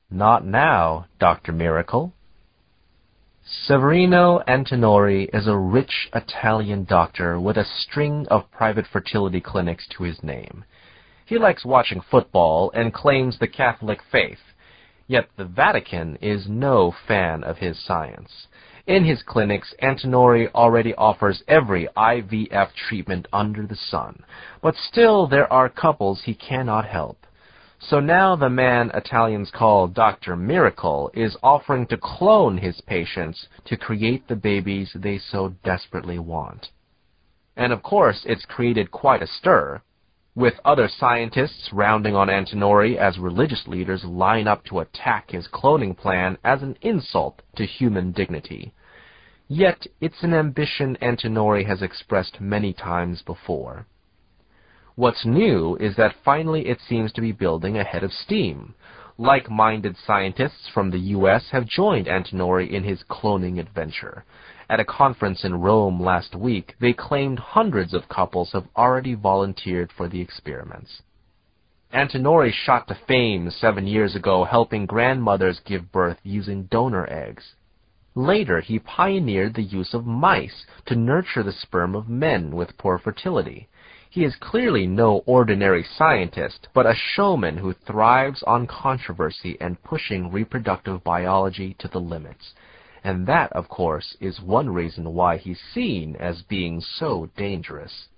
Not now, Dr. Miracle. Severino Antinori is a rich Italian doctor with a string of private fertility clinics to his name. He likes watching football and claims the Catholic faith, yet the Vatican is no fan of his science. In his clinics, Antinori already offers every IVF treatment under the sun, but still there are couples he cannot help. So now the man Italians call Dr. Miracle is offering to clone his patients to create the babies they so desperately want. And of course, it's created quite a stir, with other scientists rounding on Antinori as religious leaders line up to attack his cloning plan as an insult to human dignity. Yet, it's an ambition Antinori has expressed many times before. What's new is that finally it seems to be building a head of steam. Like-minded scientists from the U.S. have joined Antinori in his cloning adventure. At a conference in Rome last week, they claimed hundreds of couples have already volunteered for the experiments. Antinori shot to fame 7 years ago helping grandmothers give birth using donor eggs. Later, he pioneered the use of mice to nurture the sperm of men with poor fertility. He is clearly no ordinary scientist, but a showman who thrives on controversy and pushing reproductive biology to the limits. And that, of course, is one reason why he's seen as being so dangerous.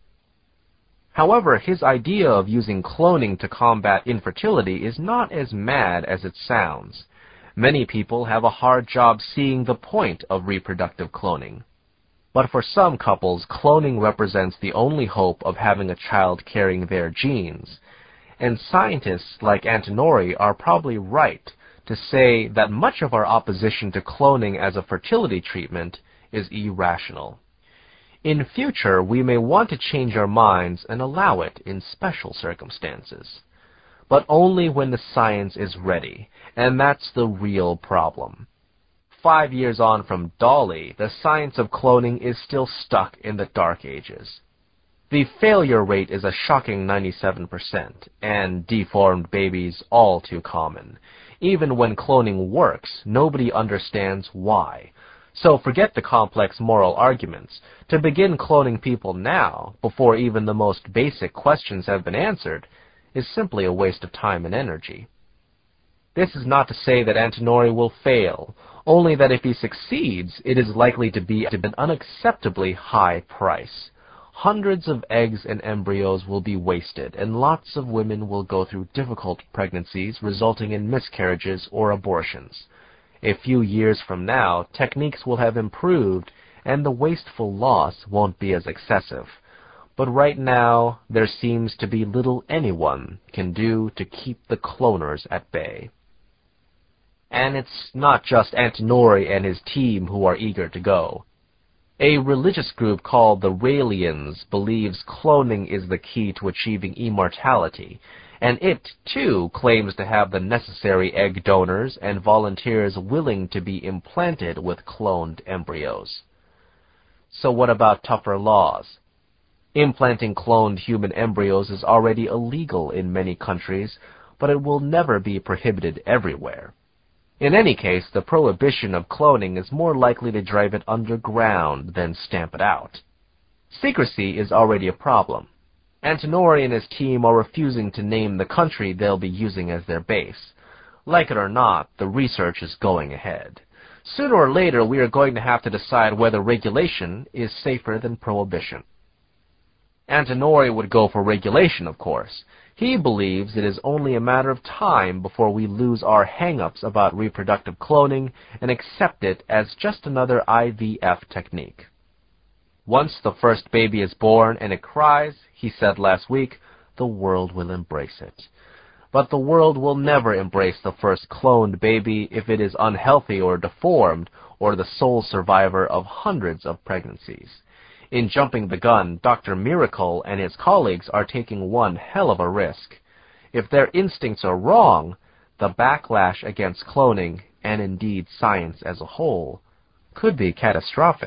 However, his idea of using cloning to combat infertility is not as mad as it sounds. Many people have a hard job seeing the point of reproductive cloning. But for some couples, cloning represents the only hope of having a child carrying their genes. And scientists like Antinori are probably right to say that much of our opposition to cloning as a fertility treatment is irrational. In future, we may want to change our minds and allow it in special circumstances. But only when the science is ready, and that's the real problem. 5 years on from Dolly, the science of cloning is still stuck in the dark ages. The failure rate is a shocking 97%, and deformed babies all too common. Even when cloning works, nobody understands why. So forget the complex moral arguments. To begin cloning people now, before even the most basic questions have been answered, is simply a waste of time and energy. This is not to say that Antinori will fail, only that if he succeeds, it is likely to be at an unacceptably high price. Hundreds of eggs and embryos will be wasted, and lots of women will go through difficult pregnancies resulting in miscarriages or abortions. A few years from now, techniques will have improved, and the wasteful loss won't be as excessive. But right now, there seems to be little anyone can do to keep the cloners at bay. And it's not just Antinori and his team who are eager to go. A religious group called the Raelians believes cloning is the key to achieving immortality, and it, too, claims to have the necessary egg donors and volunteers willing to be implanted with cloned embryos. So what about tougher laws? Implanting cloned human embryos is already illegal in many countries, but it will never be prohibited everywhere. In any case, the prohibition of cloning is more likely to drive it underground than stamp it out. Secrecy is already a problem. Antinori and his team are refusing to name the country they'll be using as their base. Like it or not, the research is going ahead. Sooner or later, we are going to have to decide whether regulation is safer than prohibition. Antinori would go for regulation, of course. He believes it is only a matter of time before we lose our hang-ups about reproductive cloning and accept it as just another IVF technique. Once the first baby is born and it cries, he said last week, the world will embrace it. But the world will never embrace the first cloned baby if it is unhealthy or deformed or the sole survivor of hundreds of pregnancies. In jumping the gun, Dr. Miracle and his colleagues are taking one hell of a risk. If their instincts are wrong, the backlash against cloning, and indeed science as a whole, could be catastrophic.